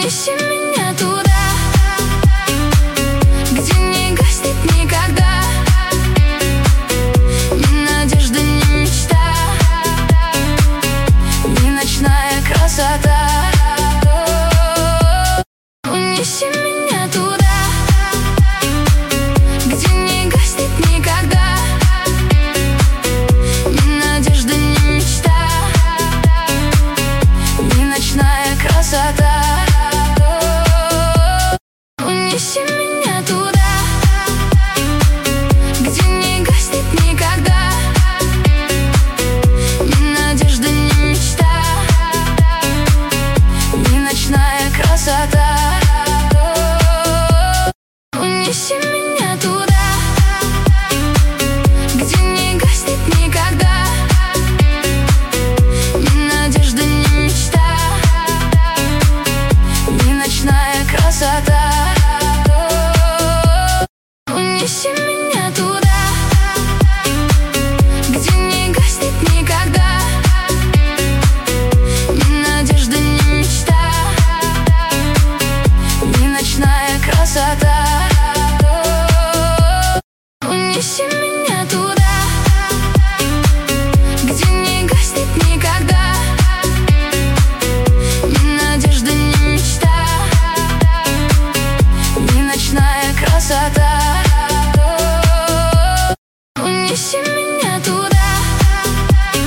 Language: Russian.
Унеси меня туда, где не гаснет никогда ни надежда, ни мечта, ни ночная красота. Унеси меня туда, где не гаснет никогда ни надежда, ни мечта, ни ночная красота. Унеси меня туда, где не гаснет никогда ни надежда, ни мечта, ни ночная красота. Унеси меня туда, где не гаснет никогда ни надежда, ни мечта, ни ночная красота.